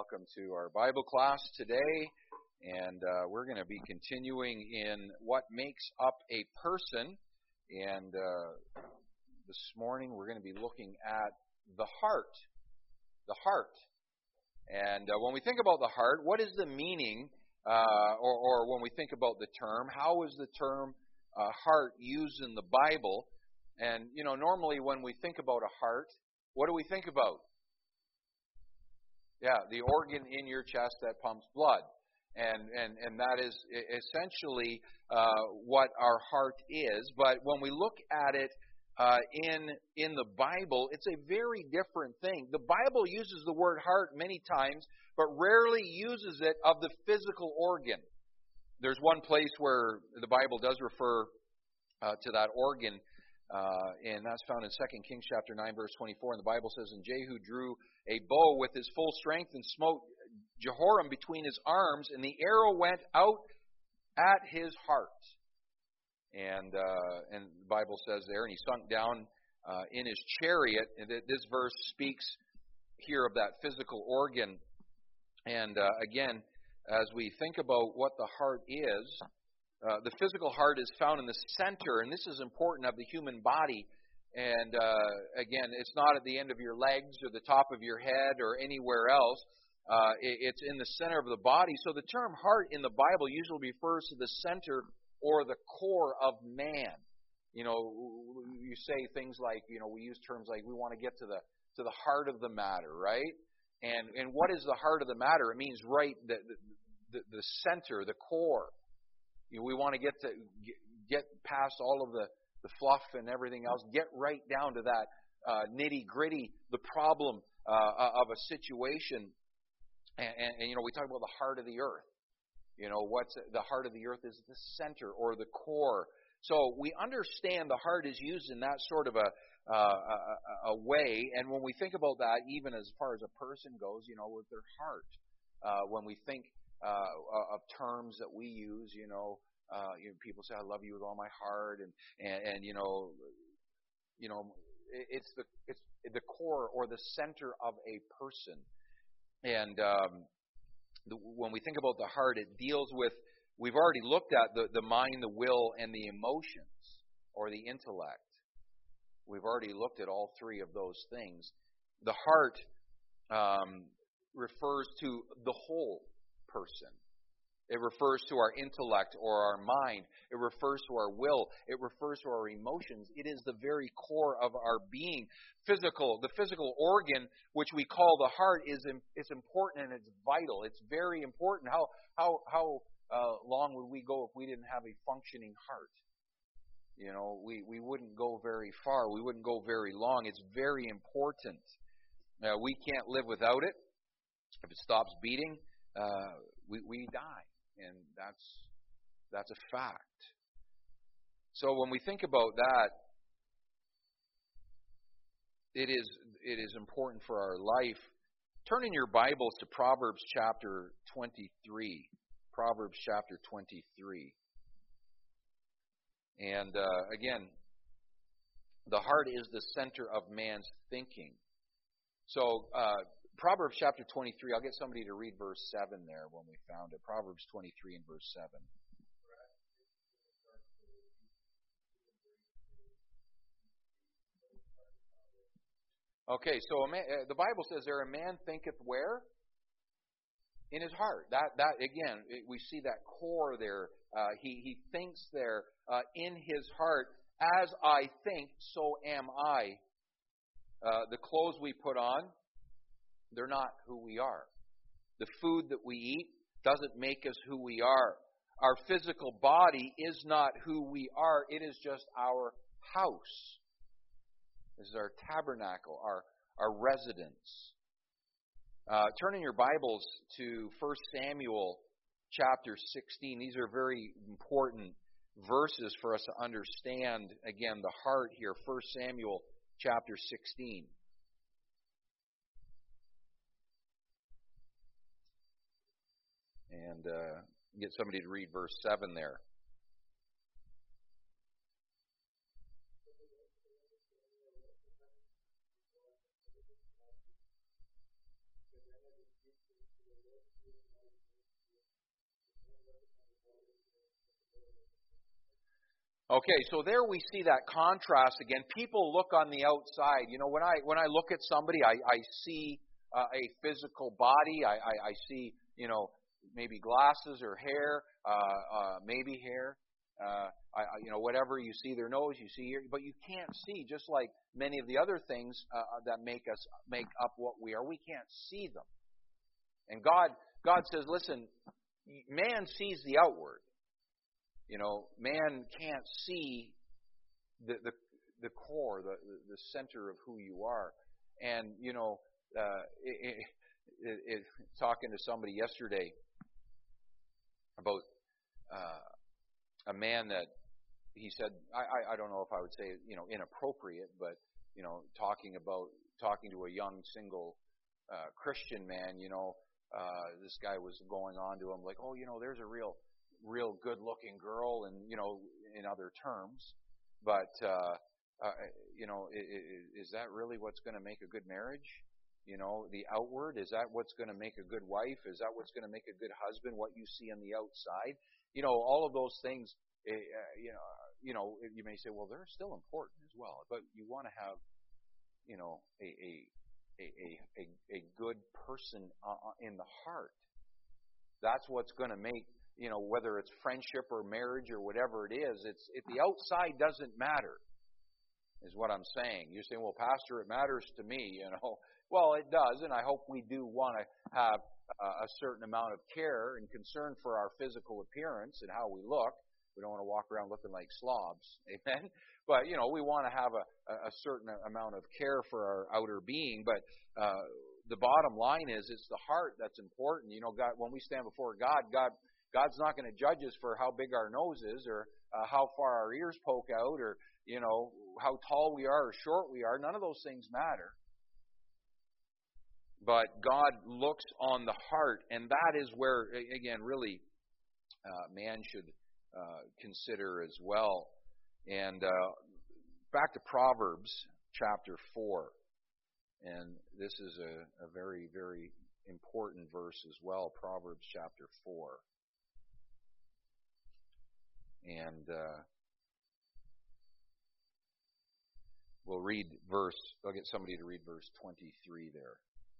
Welcome to our Bible class today, and we're going to be continuing in what makes up a person. And this morning we're going to be looking at the heart. The heart. And when we think about the heart, what is the meaning, or when we think about the term, how is the term heart used in the Bible? And, normally when we think about a heart, what do we think about? Yeah, the organ in your chest that pumps blood. And that is essentially what our heart is. But when we look at it in the Bible, it's a very different thing. The Bible uses the word heart many times, but rarely uses it of the physical organ. There's one place where the Bible does refer to that organ, and that's found in 2 Kings chapter 9, verse 24. And the Bible says, "And Jehu drew a bow with his full strength and smote Jehoram between his arms, and the arrow went out at his heart." And the Bible says there, and he sunk down in his chariot. And this verse speaks here of that physical organ. And again, as we think about what the heart is, the physical heart is found in the center, and this is important, of the human body. And again, it's not at the end of your legs or the top of your head or anywhere else. It's in the center of the body. So the term heart in the Bible usually refers to the center or the core of man. You say things like, we use terms like we want to get to the heart of the matter, right? And what is the heart of the matter? It means right the center, the core. We want to get past all of the fluff and everything else, get right down to that nitty-gritty, the problem of a situation. And we talk about the heart of the earth. What's the heart of the earth is the center or the core. So we understand the heart is used in that sort of a way. And when we think about that, even as far as a person goes, with their heart, when we think of terms that we use, people say, "I love you with all my heart," and it's the core or the center of a person. And when we think about the heart, it deals with, we've already looked at the mind, the will, and the emotions, or the intellect. We've already looked at all three of those things. The heart refers to the whole person. It refers to our intellect or our mind. It refers to our will. It refers to our emotions. It is the very core of our being. The physical organ, which we call the heart, it's important and it's vital. It's very important. How long would we go if we didn't have a functioning heart? We wouldn't go very far. We wouldn't go very long. It's very important. We can't live without it. If it stops beating, we die. And that's a fact. So when we think about that, it is important for our life. Turn in your Bibles to Proverbs chapter 23. Proverbs chapter 23. And again, the heart is the center of man's thinking. So Proverbs chapter 23, I'll get somebody to read verse 7 there when we found it. Proverbs 23 and verse 7. Okay, so the Bible says there, a man thinketh where? In his heart. That again, we see that core there. He thinks there in his heart, as I think, so am I. The clothes we put on, they're not who we are. The food that we eat doesn't make us who we are. Our physical body is not who we are. It is just our house. This is our tabernacle, our residence. Turn in your Bibles to 1 Samuel chapter 16. These are very important verses for us to understand, again, the heart here. 1 Samuel chapter 16. And get somebody to read verse 7 there. Okay, so there we see that contrast again. People look on the outside. You know, when I look at somebody, I see a physical body. I see, you know, maybe glasses or hair, maybe hair. You know, whatever you see their nose, you see, but you can't see. Just like many of the other things that make up what we are, we can't see them. And God says, listen, man sees the outward. You know, man can't see the core, the center of who you are. And you know, talking to somebody yesterday about a man that he said, I don't know if I would say, you know, inappropriate, but you know, talking to a young single Christian man, you know, this guy was going on to him like, oh, you know, there's a real good-looking girl, and you know, in other terms, but you know, is that really what's going to make a good marriage? You know, the outward, is that what's going to make a good wife? Is that what's going to make a good husband? What you see on the outside, you know, all of those things. You know, you may say, well, they're still important as well, but you want to have, you know, a good person in the heart. That's what's going to make, you know, whether it's friendship or marriage or whatever it is, if the outside doesn't matter, is what I'm saying. You're saying, well, Pastor, it matters to me, you know. Well, it does, and I hope we do want to have a certain amount of care and concern for our physical appearance and how we look. We don't want to walk around looking like slobs, amen? But, you know, we want to have a certain amount of care for our outer being, but the bottom line is it's the heart that's important. You know, God, when we stand before God's not going to judge us for how big our nose is or how far our ears poke out or, you know, how tall we are or short we are. None of those things matter. But God looks on the heart, and that is where, again, really man should consider as well. And back to Proverbs chapter 4. And this is a very, very important verse as well, Proverbs chapter 4. And I'll get somebody to read verse 23 there.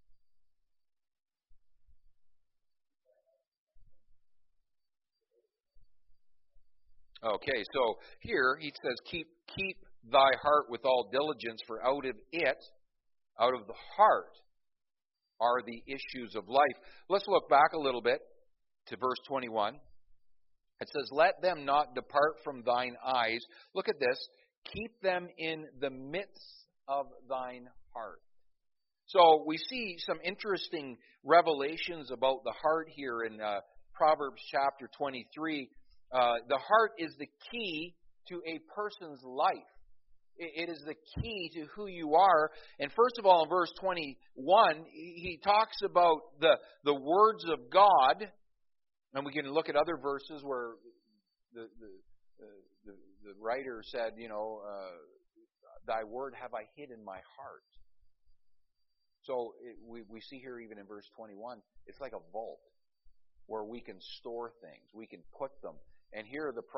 Okay, so here he says, keep thy heart with all diligence, for out of the heart, are the issues of life. Let's look back a little bit to verse 21. It says, let them not depart from thine eyes. Look at this. Keep them in the midst of thine heart. So we see some interesting revelations about the heart here in Proverbs chapter 23. The heart is the key to a person's life. It is the key to who you are. And first of all, in verse 21, he talks about the words of God. And we can look at other verses where the writer said, you know, thy word have I hid in my heart. So we see here even in verse 21, it's like a vault where we can store things. We can put them. And here the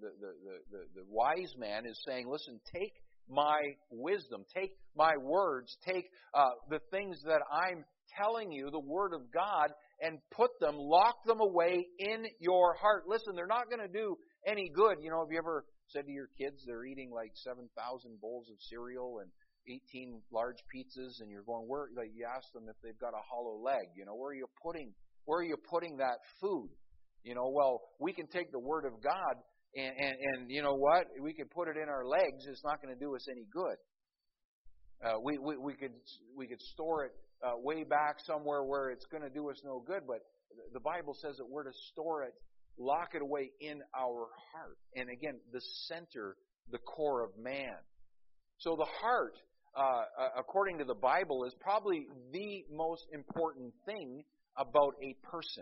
wise man is saying, listen, take my wisdom, take my words, take the things that I'm telling you, the Word of God, and put them, lock them away in your heart. Listen, they're not going to do any good. You know, have you ever said to your kids they're eating like 7,000 bowls of cereal and 18 large pizzas, and you're going, where? Like you ask them if they've got a hollow leg. You know, where are you putting that food? You know, well, we can take the Word of God and you know what? We can put it in our legs. It's not going to do us any good. We could store it way back somewhere where it's going to do us no good. But the Bible says that we're to store it, lock it away in our heart. And again, the center, the core of man. So the heart, according to the Bible, is probably the most important thing about a person.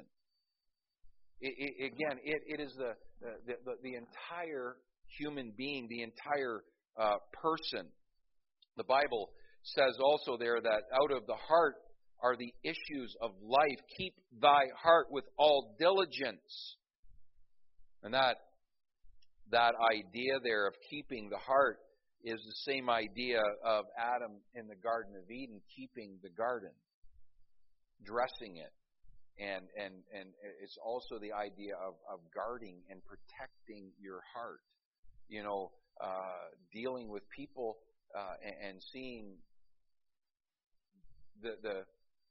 It is the entire human being, the entire person. The Bible says also there that out of the heart are the issues of life. Keep thy heart with all diligence. And that that idea there of keeping the heart is the same idea of Adam in the Garden of Eden, keeping the garden, dressing it. And it's also the idea of guarding and protecting your heart. Dealing with people and seeing the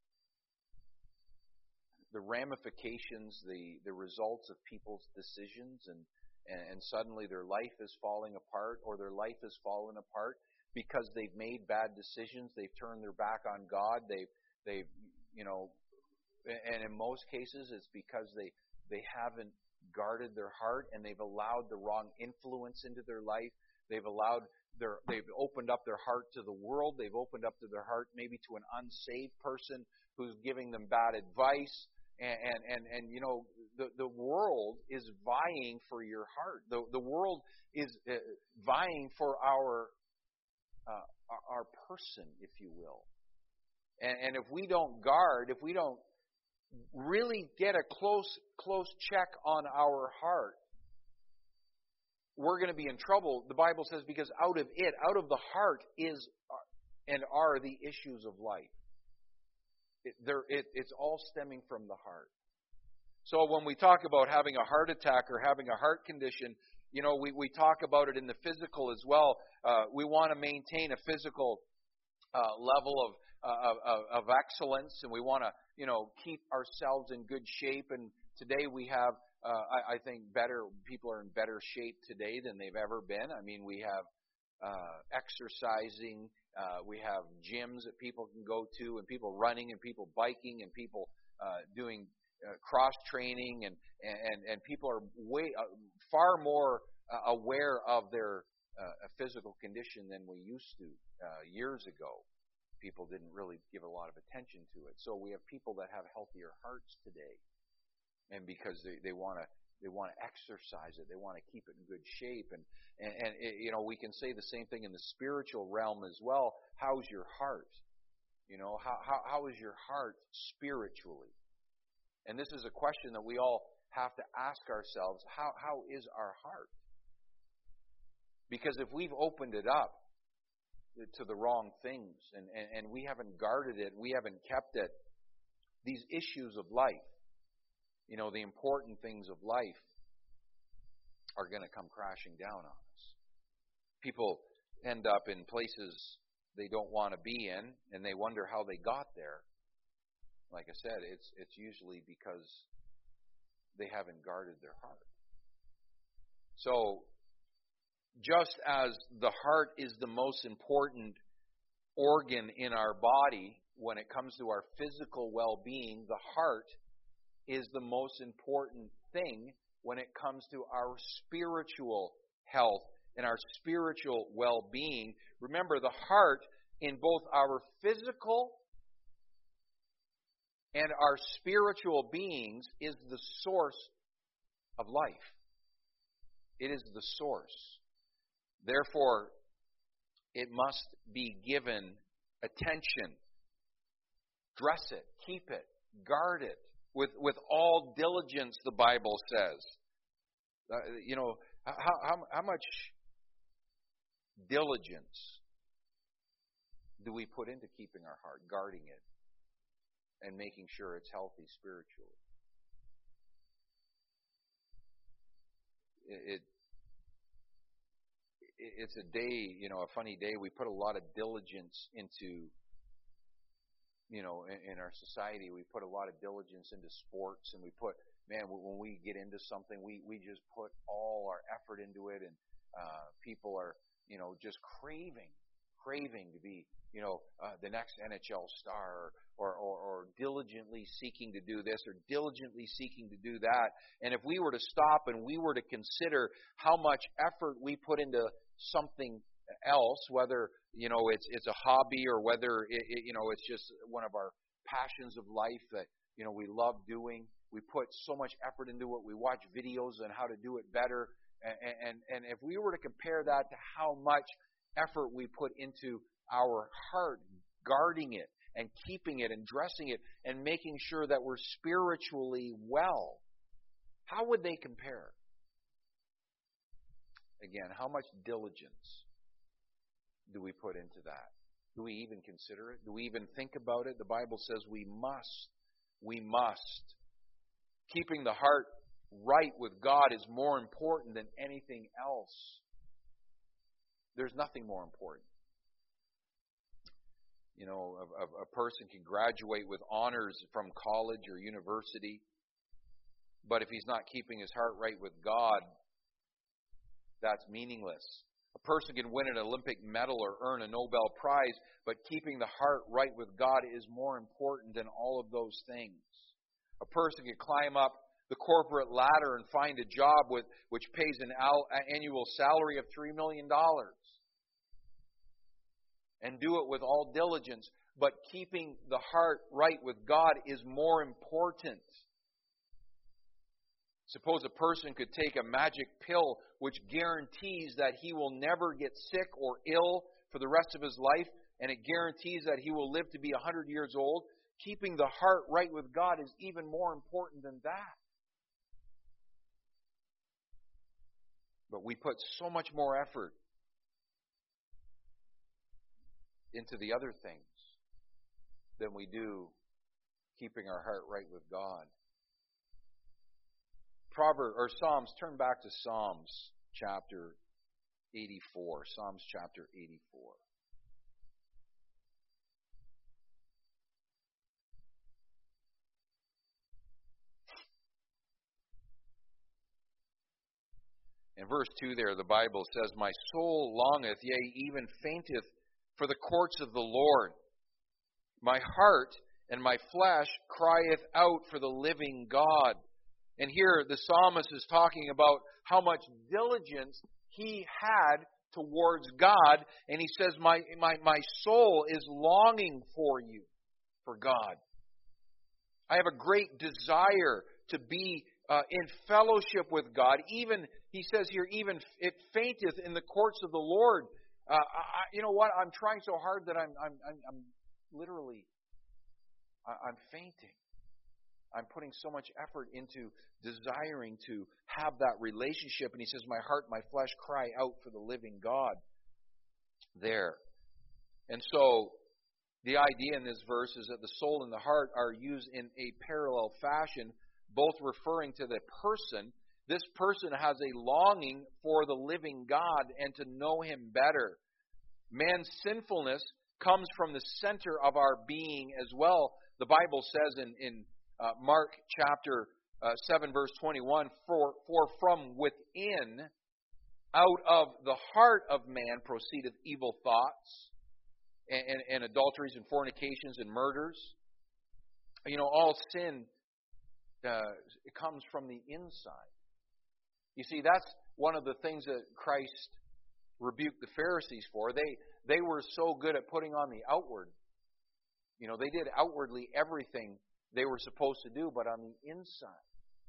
ramifications, the results of people's decisions, and suddenly their life is falling apart, or their life has fallen apart because they've made bad decisions. They've turned their back on God. They've and in most cases it's because they haven't guarded their heart, and they've allowed the wrong influence into their life. They've opened up their heart to the world. They've opened up to their heart maybe to an unsaved person who's giving them bad advice. And the world is vying for your heart. The world is vying for our person, if you will. And if we don't guard, if we don't really get a close check on our heart, we're going to be in trouble. The Bible says, because out of the heart is and are the issues of life. It's all stemming from the heart. So when we talk about having a heart attack or having a heart condition, we talk about it in the physical as well. We want to maintain a physical level of excellence, and we want to keep ourselves in good shape. And today we have, I think, people are in better shape today than they've ever been. I mean, we have exercising, we have gyms that people can go to, and people running, and people biking, and people doing cross training, and people are far more aware of their physical condition than we used to years ago. People didn't really give a lot of attention to it. So we have people that have healthier hearts today, and because they want to exercise it, they want to keep it in good shape, and we can say the same thing in the spiritual realm as well. How's your heart? How is your heart spiritually? And this is a question that we all have to ask ourselves. How is our heart? Because if we've opened it up to the wrong things, and we haven't guarded it, we haven't kept it, these issues of life, the important things of life, are going to come crashing down on us. People end up in places they don't want to be in, and they wonder how they got there. Like I said, it's usually because they haven't guarded their heart. So, just as the heart is the most important organ in our body when it comes to our physical well-being, the heart is the most important thing when it comes to our spiritual health and our spiritual well-being. Remember, the heart in both our physical and our spiritual beings is the source of life. It is the source. Therefore, it must be given attention. Dress it, keep it, guard it with all diligence, the Bible says. How much diligence do we put into keeping our heart, guarding it, and making sure it's healthy spiritually? It's a day, a funny day. We put a lot of diligence into, in our society, we put a lot of diligence into sports, and when we get into something, we just put all our effort into it, and people are, just craving to be, the next NHL star, or diligently seeking to do this, or diligently seeking to do that. And if we were to stop and we were to consider how much effort we put into something else, whether it's a hobby, or whether it's just one of our passions of life that we love doing, we put so much effort into it. We watch videos on how to do it better, and if we were to compare that to how much effort we put into our heart, guarding it and keeping it and dressing it and making sure that we're spiritually well, how would they compare? again, how much diligence do we put into that? Do we even consider it? Do we even think about it? The Bible says we must. We must. Keeping the heart right with God is more important than anything else. There's nothing more important. You know, a person can graduate with honors from college or university, but if he's not keeping his heart right with God, that's meaningless. A person can win an Olympic medal or earn a Nobel Prize, but keeping the heart right with God is more important than all of those things. A person can climb up the corporate ladder and find a job which pays an annual salary of $3 million and do it with all diligence, but keeping the heart right with God is more important. Suppose a person could take a magic pill which guarantees that he will never get sick or ill for the rest of his life, and it guarantees that he will live to be 100 years old. Keeping the heart right with God is even more important than that. But we put so much more effort into the other things than we do keeping our heart right with God. Psalms, turn back to Psalms chapter 84. Psalms chapter 84. In verse 2 there, the Bible says, "My soul longeth, yea, even fainteth, for the courts of the Lord. My heart and my flesh crieth out for the living God." And here the psalmist is talking about how much diligence he had towards God. And he says, my soul is longing for you, for God. I have a great desire to be in fellowship with God. Even, he says here, even it fainteth in the courts of the Lord. You know what? I'm trying so hard that I'm literally fainting. I'm putting so much effort into desiring to have that relationship. And he says, my heart, my flesh cry out for the living God there. And so the idea in this verse is that the soul and the heart are used in a parallel fashion, both referring to the person. This person has a longing for the living God and to know Him better. Man's sinfulness comes from the center of our being as well. The Bible says in Mark chapter 7 verse 21, for from within, out of the heart of man proceedeth evil thoughts and adulteries and fornications and murders. You know, all sin it comes from the inside. You see, that's one of the things that Christ rebuked the Pharisees for. They were so good at putting on the outward. You know, they did outwardly everything they were supposed to do, but on the inside,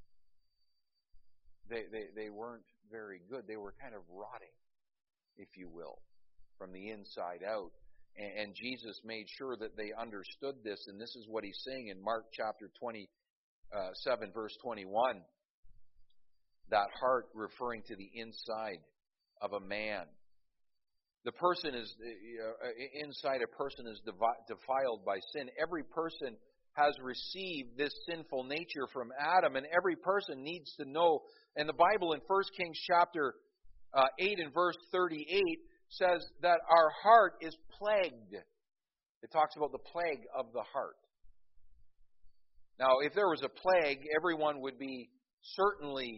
they weren't very good. They were kind of rotting, if you will, from the inside out. And Jesus made sure that they understood this, and this is what He's saying in Mark chapter 27, verse 21. That heart referring to the inside of a man. The person is, inside a person is defiled by sin. Every person has received this sinful nature from Adam, and every person needs to know. And the Bible in 1 Kings chapter 8 and verse 38 says that our heart is plagued. It talks about the plague of the heart. Now, if there was a plague, everyone would be certainly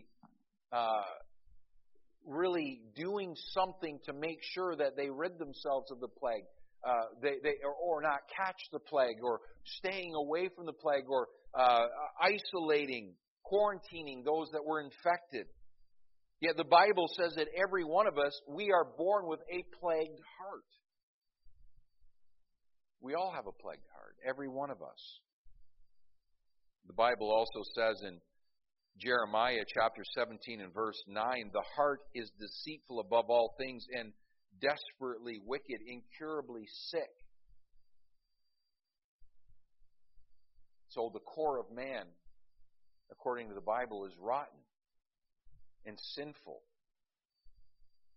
really doing something to make sure that they rid themselves of the plague. Or not catch the plague, or staying away from the plague, or isolating, quarantining those that were infected. Yet the Bible says that every one of us, we are born with a plagued heart. We all have a plagued heart, every one of us. The Bible also says in Jeremiah chapter 17 and verse 9, the heart is deceitful above all things and desperately wicked, incurably sick. So the core of man, according to the Bible, is rotten and sinful.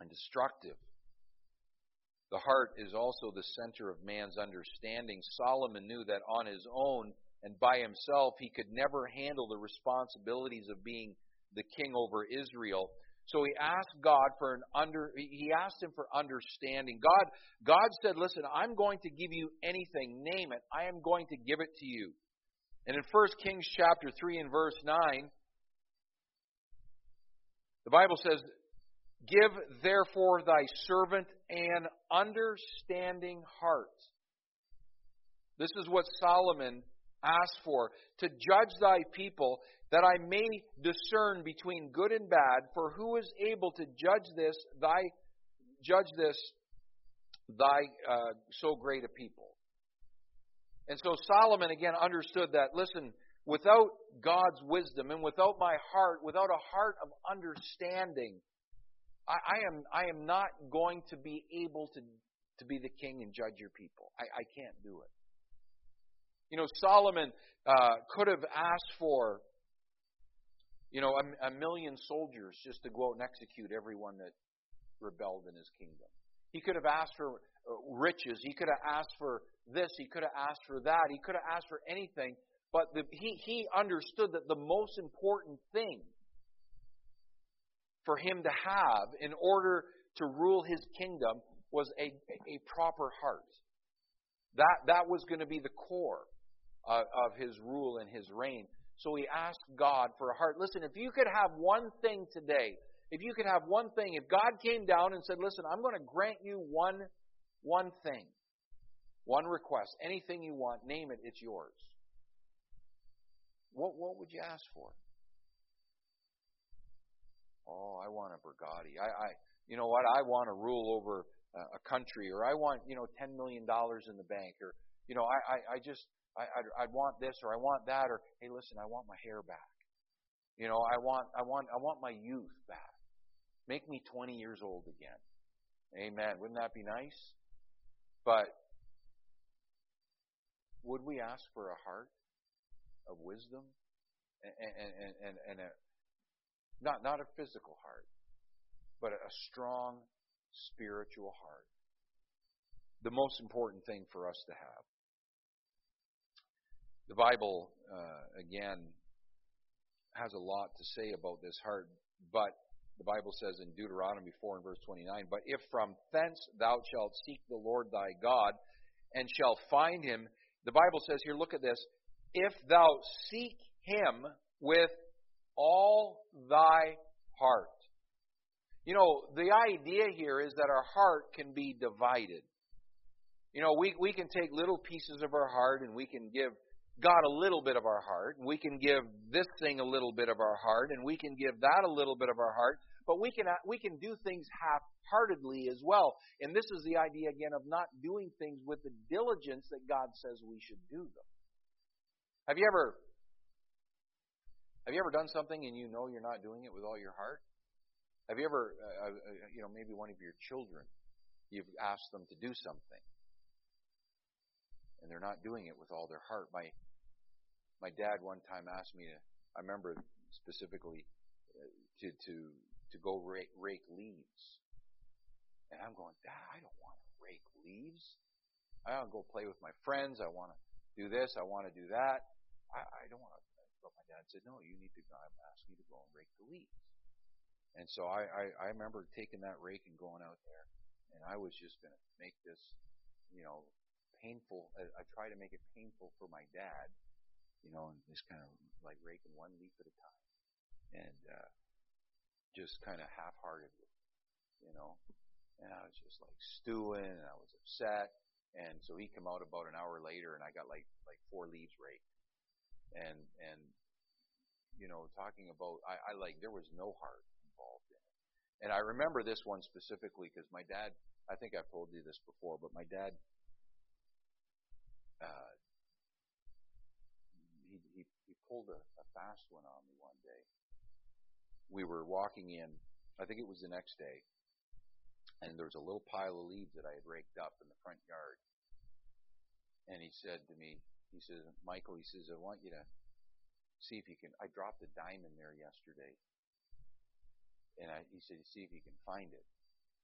and destructive. The heart is also the center of man's understanding. Solomon knew that on his own and by himself he could never handle the responsibilities of being the king over Israel. So he asked God for he asked him for understanding. God said, "Listen, I'm going to give you anything, name it. I am going to give it to you." And in 1 Kings chapter 3 and verse 9, the Bible says, "Give therefore thy servant an understanding heart." This is what Solomon asked for, "to judge thy people, that I may discern between good and bad, for who is able to judge this thy so great a people?" And so Solomon again understood that, listen, without God's wisdom and without my heart, without a heart of understanding, I am not going to be able to be the king and judge your people. I can't do it. You know, Solomon could have asked for, a million soldiers just to go out and execute everyone that rebelled in his kingdom. He could have asked for riches. He could have asked for this. He could have asked for that. He could have asked for anything. But he understood that the most important thing for him to have in order to rule his kingdom was a proper heart. That was going to be the core of his rule and his reign. So he asked God for a heart. Listen, if you could have one thing today, if God came down and said, "Listen, I'm going to grant you one thing, one request, anything you want, name it, it's yours," what would you ask for? "Oh, I want a Bugatti. You know what? I want to rule over a country, or I want, $10 million in the bank, or, I'd want this, or I want that, or, hey, listen, I want my hair back. I want my youth back. Make me 20 years old again." Amen. Wouldn't that be nice? But would we ask for a heart of wisdom and not a physical heart, but a strong spiritual heart? The most important thing for us to have. The Bible, again, has a lot to say about this heart, but the Bible says in Deuteronomy 4 and verse 29, "But if from thence thou shalt seek the Lord thy God, and shalt find him," the Bible says here, look at this, "if thou seek him with all thy heart." The idea here is that our heart can be divided. We can take little pieces of our heart and we can give God a little bit of our heart, and we can give this thing a little bit of our heart, and we can give that a little bit of our heart, but we can do things half-heartedly as well. And this is the idea again of not doing things with the diligence that God says we should do them. Have you ever done something and you're not doing it with all your heart? Have you ever, maybe one of your children, you've asked them to do something, and they're not doing it with all their heart? My dad one time asked me I remember specifically, to go rake leaves. And I'm going, "Dad, I don't want to rake leaves. I want to go play with my friends. I want to do this. I want to do that. I don't want to." But my dad said, "No, you need to go. I'm asking you to go and rake the leaves." And so I remember taking that rake and going out there, and I was just going to make this, painful. I try to make it painful for my dad, and just kind of like raking one leaf at a time, and just kind of half-heartedly, and I was just like stewing, and I was upset. And so he came out about an hour later, and I got like 4 leaves raked, and talking about I there was no heart involved in it. And I remember this one specifically because my dad, I think I've told you this before, but my dad, he pulled a fast one on me one day. We were walking in, I think it was the next day, and there was a little pile of leaves that I had raked up in the front yard. And he said to me, he says, "Michael," he says, "I want you to see if you can," I dropped a dime in there yesterday. And he said, "See if you can find it."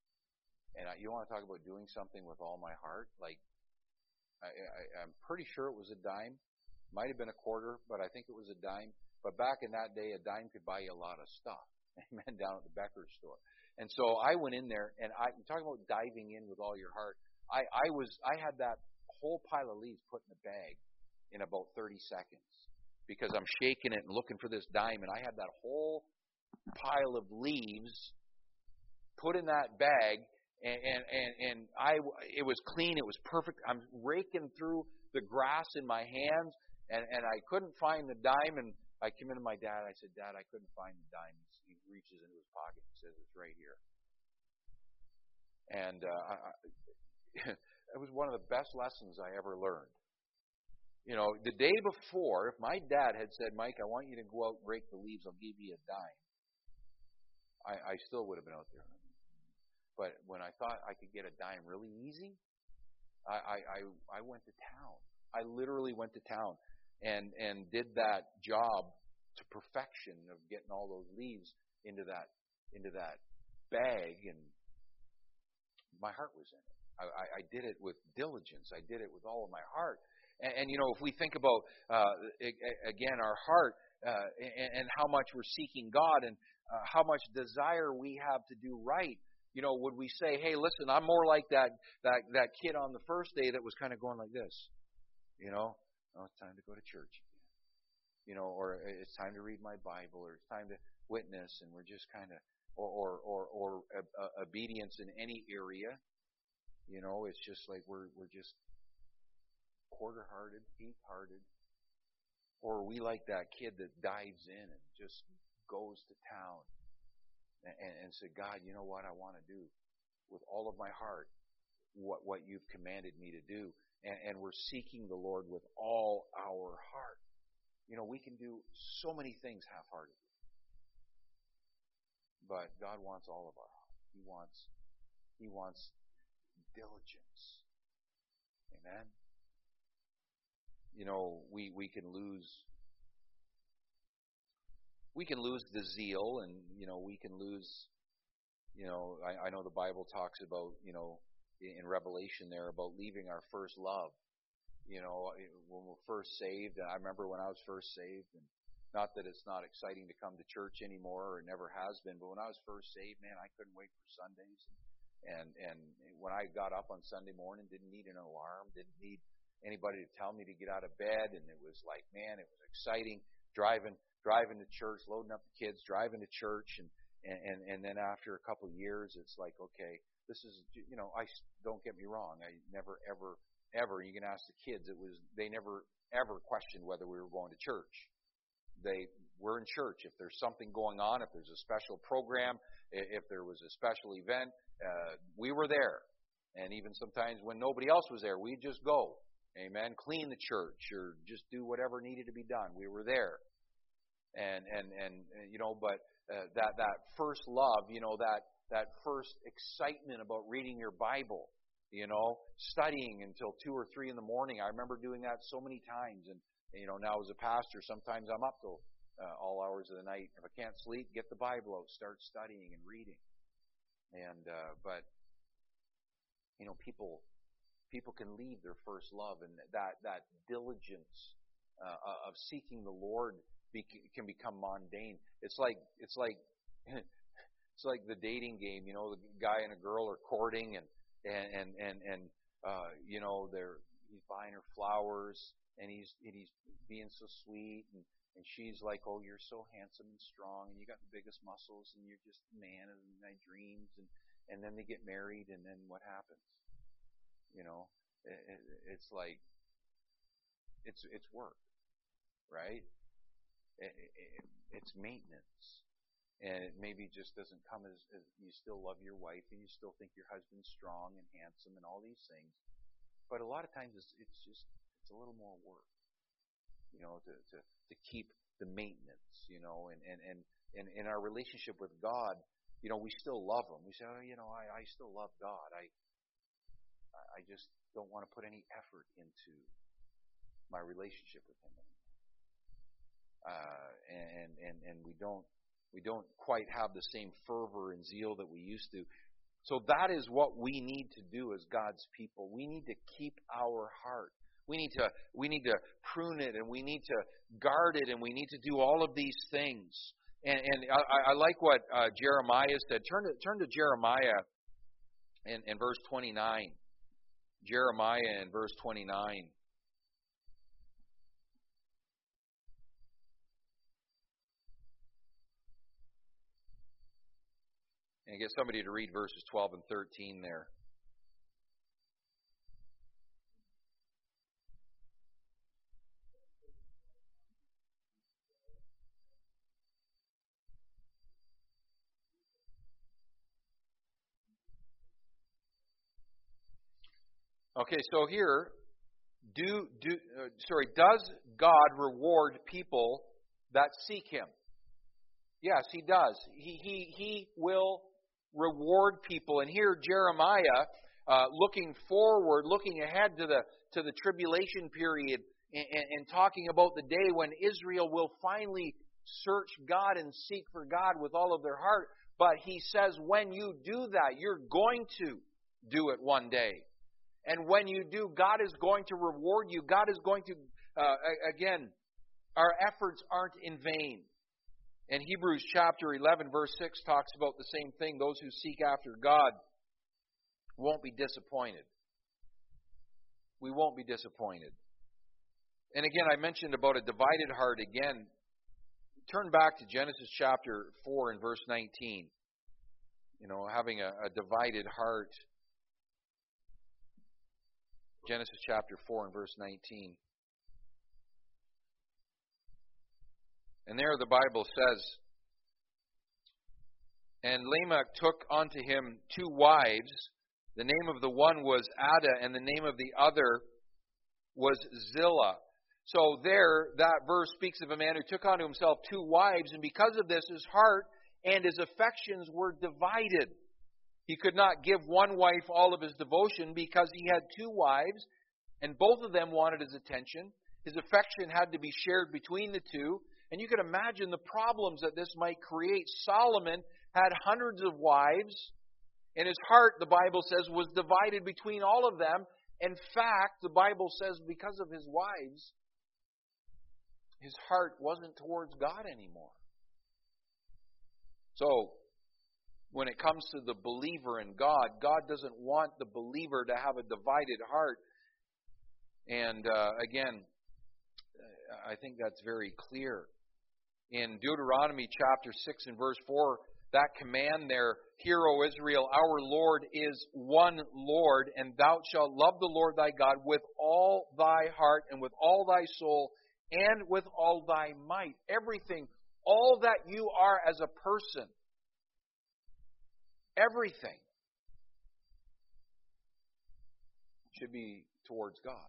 And you want to talk about doing something with all my heart? Like, I'm pretty sure it was a dime. Might have been a quarter, but I think it was a dime. But back in that day, a dime could buy you a lot of stuff. Amen, down at the Becker's store. And so I went in there, and I'm talking about diving in with all your heart. I had that whole pile of leaves put in a bag in about 30 seconds because I'm shaking it and looking for this dime, and I had that whole pile of leaves put in that bag, and it was clean, it was perfect. I'm raking through the grass in my hands, and I couldn't find the dime, and I came into my dad. I said, Dad, I couldn't find the dime. He reaches into his pocket and says, it's right here. And it was one of the best lessons I ever learned. You know, the day before, if my dad had said, Mike, I want you to go out and rake the leaves, I'll give you a dime, I still would have been out there. But when I thought I could get a dime really easy, I went to town. I literally went to town and did that job to perfection of getting all those leaves into that bag, and my heart was in it. I did it with diligence. I did it with all of my heart. And you know, if we think about again our heart and how much we're seeking God and how much desire we have to do right, you know, would we say, hey, listen, I'm more like that kid on the first day that was kind of going like this, you know, oh, it's time to go to church again, you know, or it's time to read my Bible, or it's time to witness, and we're just kind of, or obedience in any area, you know, it's just like we're just quarter-hearted, deep-hearted, or we like that kid that dives in and just goes to town and say, God, you know what I want to do with all of my heart, what you've commanded me to do, and we're seeking the Lord with all our heart. You know, we can do so many things half-heartedly, but God wants all of our heart. He wants diligence. Amen. You know, we can lose the zeal, and you know, we can lose, you know, I know the Bible talks about, you know, in Revelation there about leaving our first love. You know, when we're first saved, I remember when I was first saved, and not that it's not exciting to come to church anymore, or it never has been, but when I was first saved, man, I couldn't wait for Sundays. And when I got up on Sunday morning, didn't need an alarm, didn't need anybody to tell me to get out of bed, and it was like, man, it was exciting driving to church, loading up the kids, driving to church, and then after a couple of years, it's like, okay, this is, you know, don't get me wrong, I never ever you can ask the kids, they never ever questioned whether we were going to church. They were in church. If there's something going on, if there's a special program, if there was a special event, we were there. And even sometimes when nobody else was there, we'd just go. Amen. Clean the church or just do whatever needed to be done. We were there. And you know, but that first love, you know, that first excitement about reading your Bible, you know, studying until 2 or 3 in the morning. I remember doing that so many times. And you know, now as a pastor, sometimes I'm up till all hours of the night. If I can't sleep, get the Bible out, start studying and reading. And but you know, people can leave their first love, and that diligence of seeking the Lord can become mundane. It's like it's like the dating game. You know, the guy and a girl are courting, and you know, he's buying her flowers, and he's being so sweet, and she's like, oh, you're so handsome and strong, and you got the biggest muscles, and you're just the man of my dreams, and then they get married, and then what happens? You know, it's like it's work, right? It's maintenance, and it maybe just doesn't come as you still love your wife, and you still think your husband's strong and handsome and all these things, but a lot of times it's a little more work, you know, to keep the maintenance, you know, and in our relationship with God, you know, we still love Him. We say, oh, you know, I still love God. I just don't want to put any effort into my relationship with Him anymore. And we don't quite have the same fervor and zeal that we used to. So that is what we need to do as God's people. We need to keep our heart. We need to prune it, and we need to guard it, and we need to do all of these things. And I like what Jeremiah said. Turn to Jeremiah in verse 29. Jeremiah in verse 29. And get somebody to read verses 12 and 13 there. Okay, so here, does God reward people that seek Him? Yes, He does. He will reward people. And here Jeremiah, looking forward, looking ahead to the tribulation period, and talking about the day when Israel will finally search God and seek for God with all of their heart. But he says, when you do that, you're going to do it one day. And when you do, God is going to reward you. God is going to, again, our efforts aren't in vain. And Hebrews chapter 11, verse 6 talks about the same thing. Those who seek after God won't be disappointed. We won't be disappointed. And again, I mentioned about a divided heart again. Turn back to Genesis chapter 4 and verse 19. Having a divided heart. Genesis chapter 4 and verse 19. And there the Bible says, and Lamech took unto him 2 wives. The name of the one was Adah, and the name of the other was Zillah. So there, that verse speaks of a man who took unto himself 2 wives, and because of this, his heart and his affections were divided. He could not give one wife all of his devotion because he had 2 wives, and both of them wanted his attention. His affection had to be shared between the 2. And you can imagine the problems that this might create. Solomon had hundreds of wives, and his heart, the Bible says, was divided between all of them. In fact, the Bible says because of his wives, his heart wasn't towards God anymore. So, when it comes to the believer in God, God doesn't want the believer to have a divided heart. And again, I think that's very clear. In Deuteronomy chapter 6 and verse 4, that command there, Hear, O Israel, our Lord is one Lord, and thou shalt love the Lord thy God with all thy heart and with all thy soul and with all thy might. Everything, all that you are as a person, everything should be towards God.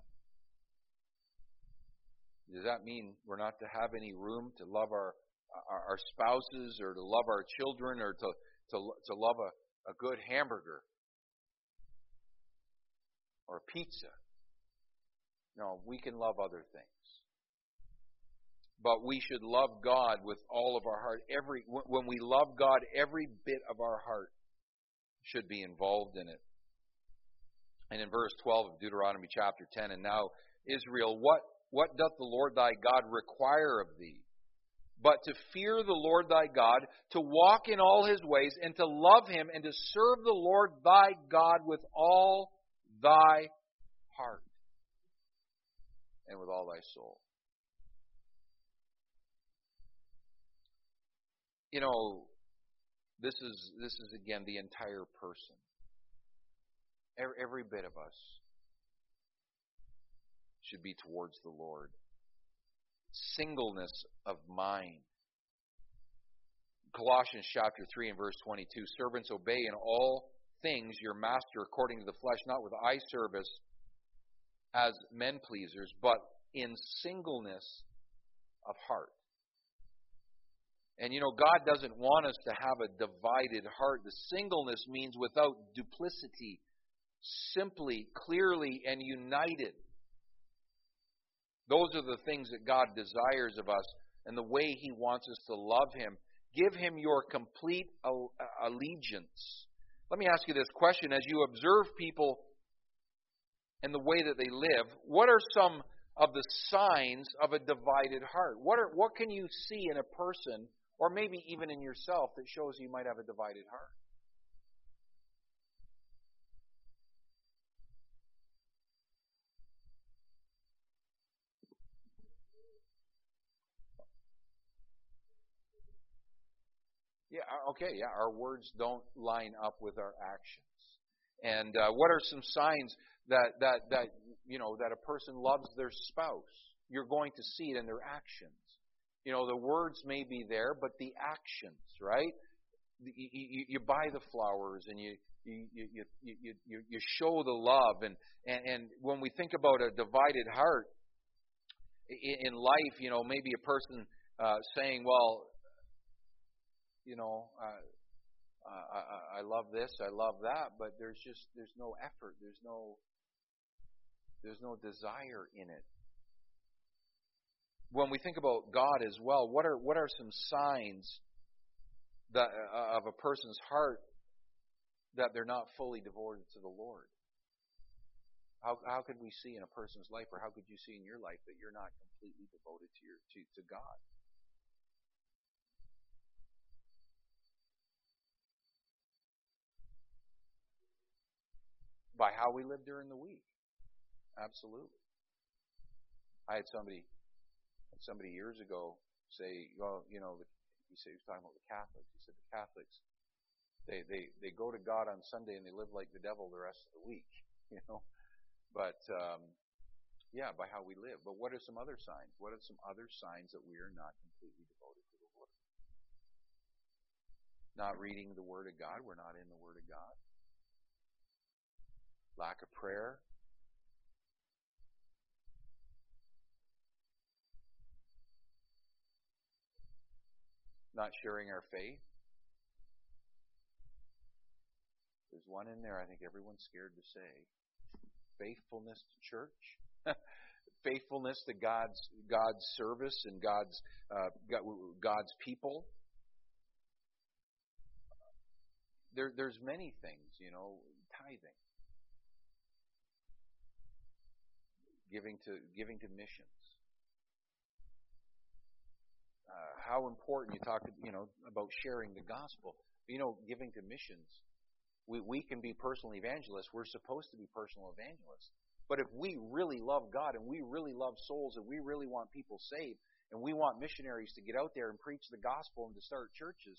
Does that mean we're not to have any room to love our spouses, or to love our children, or to love a good hamburger or pizza? No, we can love other things. But we should love God with all of our heart. When we love God, every bit of our heart should be involved in it. And in verse 12 of Deuteronomy chapter 10, and now, Israel, what doth the Lord thy God require of thee? But to fear the Lord thy God, to walk in all his ways, and to love him, and to serve the Lord thy God with all thy heart and with all thy soul. This is again the entire person. Every bit of us should be towards the Lord. Singleness of mind. Colossians chapter 3 and verse 22, Servants, obey in all things your master according to the flesh, not with eye service as men pleasers, but in singleness of heart. And God doesn't want us to have a divided heart. The singleness means without duplicity, simply, clearly, and united. Those are the things that God desires of us, and the way He wants us to love Him. Give Him your complete allegiance. Let me ask you this question. As you observe people and the way that they live, what are some of the signs of a divided heart? What can you see in a person, or maybe even in yourself, that shows you might have a divided heart? Yeah, okay, yeah, our words don't line up with our actions. And what are some signs that that a person loves their spouse? You're going to see it in their actions. The words may be there, but the actions, right? You buy the flowers and you show the love, and when we think about a divided heart in life, maybe a person saying, well, I love this, I love that, but there's no effort, there's no desire in it. When we think about God as well, what are some signs that of a person's heart that they're not fully devoted to the Lord? How could we see in a person's life, or how could you see in your life that you're not completely devoted to God? By how we live during the week. Absolutely. I had somebody years ago say, well, he was talking about the Catholics. He said the Catholics, they go to God on Sunday and they live like the devil the rest of the week, But yeah, by how we live. But what are some other signs? What are some other signs that we are not completely devoted to the Lord? Not reading the Word of God. We're not in the Word of God. Lack of prayer. Not sharing our faith. There's one in there I think everyone's scared to say. Faithfulness to church. Faithfulness to God's service and God's people. There's many things, tithing. Giving to missions. How important you talk, about sharing the gospel. Giving to missions. We can be personal evangelists. We're supposed to be personal evangelists. But if we really love God and we really love souls and we really want people saved and we want missionaries to get out there and preach the gospel and to start churches,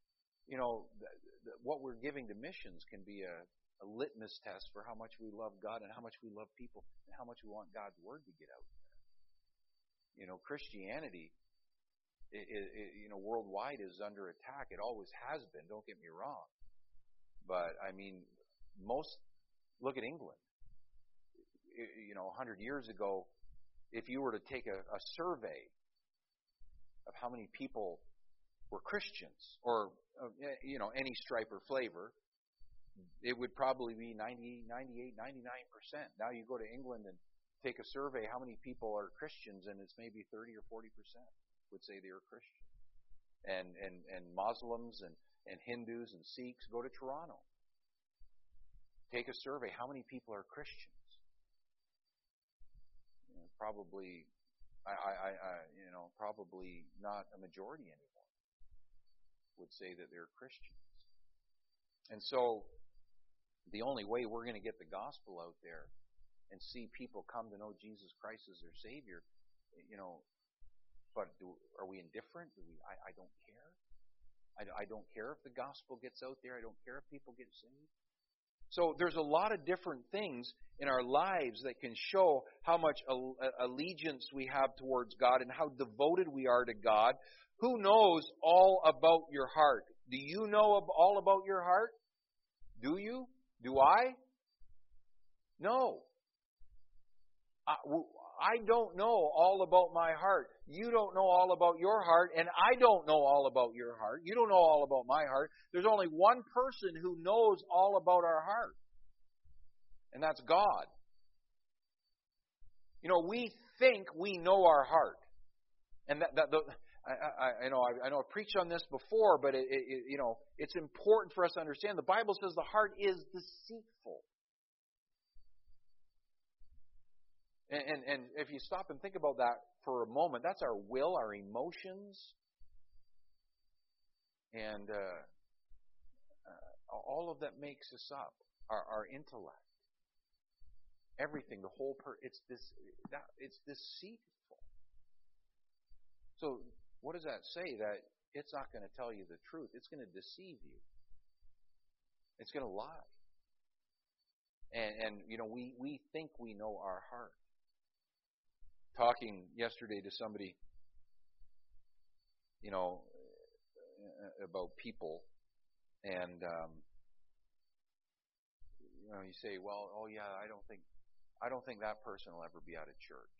what we're giving to missions can be a litmus test for how much we love God and how much we love people and how much we want God's word to get out there. Christianity, worldwide is under attack. It always has been. Don't get me wrong. But look at England. 100 years ago, if you were to take a survey of how many people were Christians or any stripe or flavor, it would probably be 90, 98, 99%. Now you go to England and take a survey, how many people are Christians, and it's maybe 30 or 40% would say they are Christian. And Muslims and Hindus and Sikhs. Go to Toronto. Take a survey, how many people are Christians? Probably, probably not a majority anymore would say that they're Christians. And so, the only way we're going to get the gospel out there and see people come to know Jesus Christ as their Savior, but are we indifferent? I don't care. I don't care if the gospel gets out there. I don't care if people get saved. So there's a lot of different things in our lives that can show how much allegiance we have towards God and how devoted we are to God. Who knows all about your heart? Do you know all about your heart? Do you? Do I? No. I don't know all about my heart. You don't know all about your heart, and I don't know all about your heart. You don't know all about my heart. There's only one person who knows all about our heart, and that's God. We think we know our heart, and I know I've preached on this before, but it's important for us to understand. The Bible says the heart is deceitful. And if you stop and think about that for a moment, that's our will, our emotions, and all of that makes us up. Our intellect, everything, the whole it's deceitful. So what does that say? That it's not going to tell you the truth. It's going to deceive you. It's going to lie. And we think we know our heart. Talking yesterday to somebody, about people, and you say, well, oh yeah, I don't think that person will ever be out of church,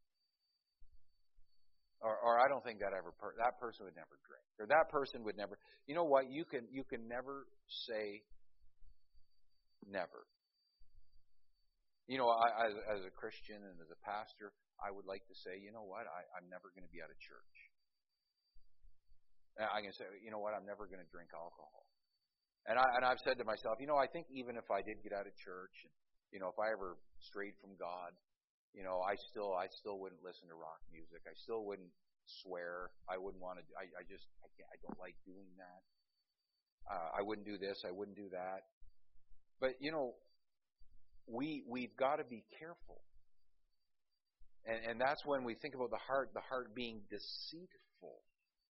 or I don't think that person would never drink, or that person would never. You know what? You can never say never. As a Christian and as a pastor, I would like to say, you know what, I'm never going to be out of church. I'm going to say, you know what, I'm never going to drink alcohol. And I've said to myself, I think even if I did get out of church, and, if I ever strayed from God, I still wouldn't listen to rock music. I still wouldn't swear. I wouldn't want to. I don't like doing that. I wouldn't do this. I wouldn't do that. But we've got to be careful. And that's when we think about the heart being deceitful.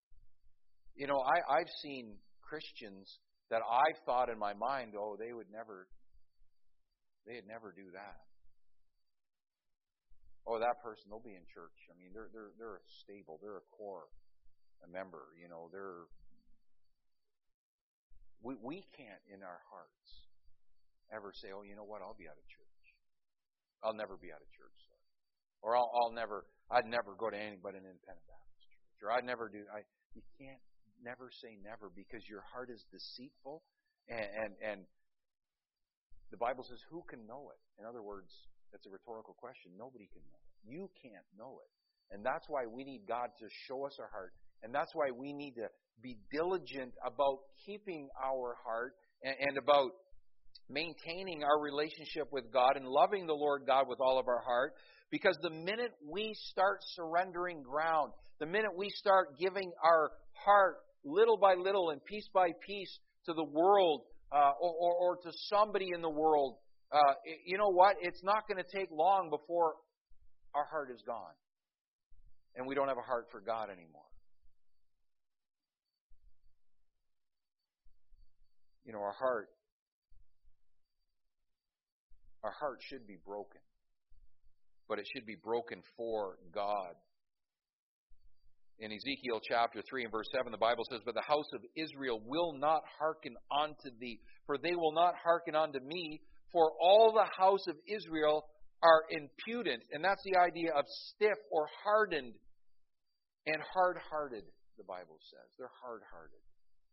I've seen Christians that I thought in my mind, they'd never do that. Oh, that person, they'll be in church. I mean, they're stable. They're a core, a member. We can't in our hearts ever say, oh, you know what, I'll be out of church. I'll never be out of church. Or I'd never go to any but an independent Baptist church. Or I'd never do. You can't never say never, because your heart is deceitful, and the Bible says, who can know it? In other words, that's a rhetorical question. Nobody can know it. You can't know it. And that's why we need God to show us our heart. And that's why we need to be diligent about keeping our heart and about maintaining our relationship with God and loving the Lord God with all of our heart. Because the minute we start surrendering ground, the minute we start giving our heart little by little and piece by piece to the world or to somebody in the world, you know what? It's not going to take long before our heart is gone. And we don't have a heart for God anymore. Our heart should be broken. But it should be broken for God. In Ezekiel chapter 3 and verse 7, the Bible says, but the house of Israel will not hearken unto thee, for they will not hearken unto me, for all the house of Israel are impudent. And that's the idea of stiff or hardened and hard-hearted, the Bible says. They're hard-hearted.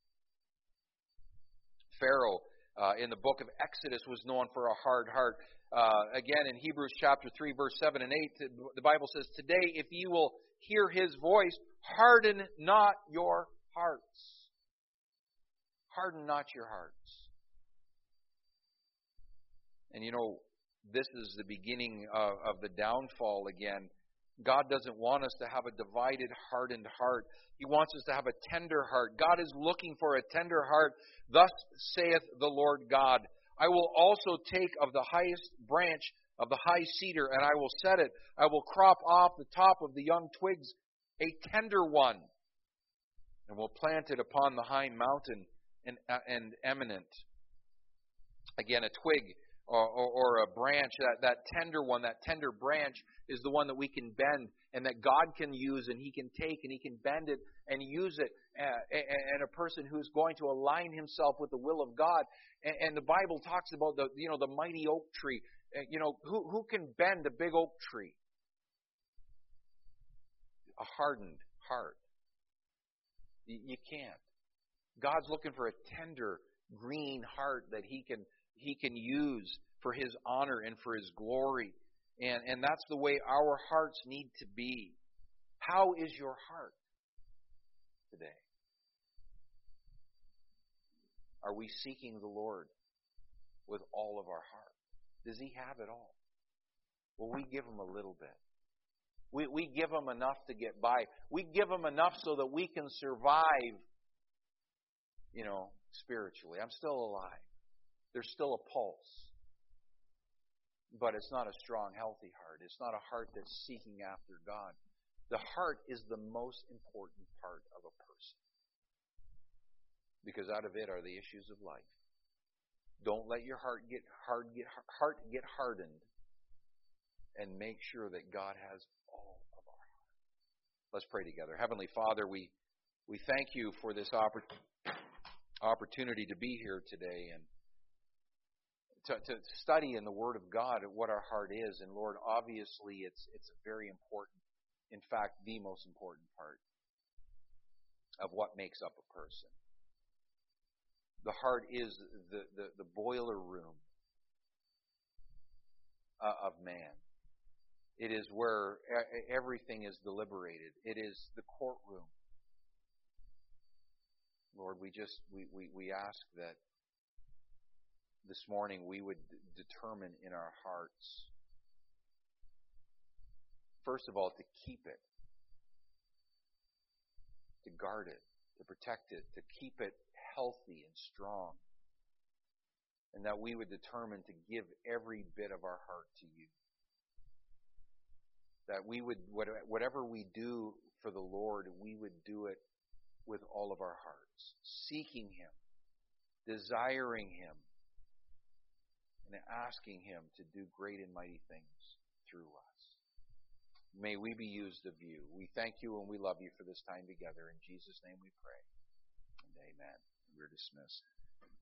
Pharaoh, in the book of Exodus, was known for a hard heart. Again, in Hebrews chapter 3, verse 7 and 8, the Bible says, today, if you will hear his voice, harden not your hearts. Harden not your hearts. And this is the beginning of the downfall again. God doesn't want us to have a divided, hardened heart. He wants us to have a tender heart. God is looking for a tender heart. Thus saith the Lord God, I will also take of the highest branch of the high cedar, and I will set it. I will crop off the top of the young twigs, a tender one, and will plant it upon the high mountain and eminent. Again, a twig or a branch, that tender one, that tender branch is the one that we can bend and that God can use, and He can take and He can bend it and use it. And a person who's going to align himself with the will of God. And the Bible talks about the mighty oak tree. Who can bend a big oak tree? A hardened heart. You can't. God's looking for a tender, green heart that He can use for His honor and for His glory. And that's the way our hearts need to be. How is your heart? Are we seeking the Lord with all of our heart? Does He have it all? Well, we give Him a little bit. We give Him enough to get by. We give Him enough so that we can survive, spiritually. I'm still alive. There's still a pulse. But it's not a strong, healthy heart. It's not a heart that's seeking after God. The heart is the most important part of a person. Because out of it are the issues of life. Don't let your heart get hardened, and make sure that God has all of our heart. Let's pray together. Heavenly Father, we thank You for this opportunity to be here today and to study in the Word of God what our heart is. And Lord, obviously it's very important, in fact, the most important part of what makes up a person. The heart is the boiler room of man. It is where everything is deliberated. It is the courtroom. Lord, we ask that this morning we would determine in our hearts, first of all, to keep it, to guard it, to protect it, to keep it healthy and strong. And that we would determine to give every bit of our heart to You. That we would, whatever we do for the Lord, we would do it with all of our hearts, seeking Him, desiring Him, and asking Him to do great and mighty things through us. May we be used of You. We thank You and we love You for this time together. In Jesus' name we pray. And amen. We're dismissed.